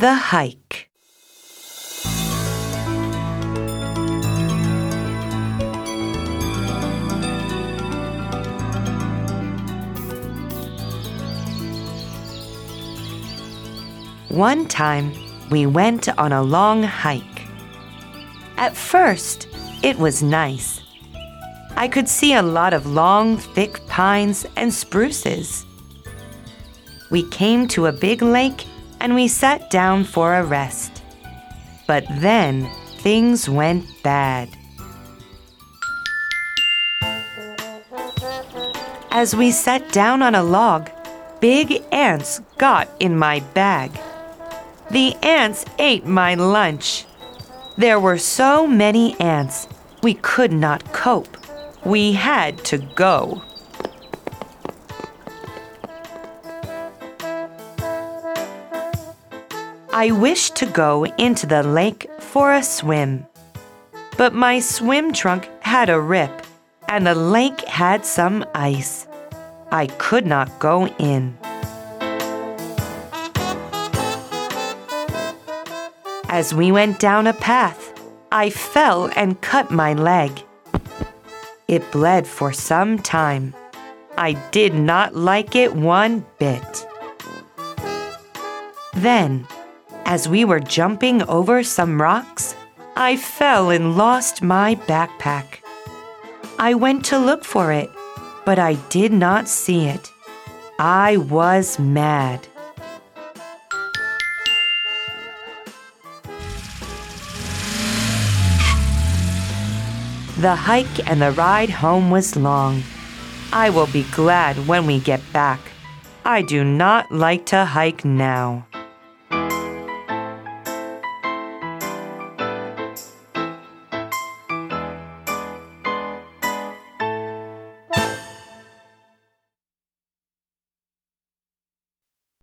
The hike. One time, we went on a long hike. At first, it was nice. I could see a lot of long, thick pines and spruces. We came to a big lake and we sat down for a rest. But then things went bad. As we sat down on a log, big ants got in my bag. The ants ate my lunch. There were so many ants, we could not cope. We had to go. I wished to go into the lake for a swim. But my swim trunk had a rip, and the lake had some ice. I could not go in. As we went down a path, I fell and cut my leg. It bled for some time. I did not like it one bit. Then, as we were jumping over some rocks, I fell and lost my backpack. I went to look for it, but I did not see it. I was mad. The hike and the ride home was long. I will be glad when we get back. I do not like to hike now.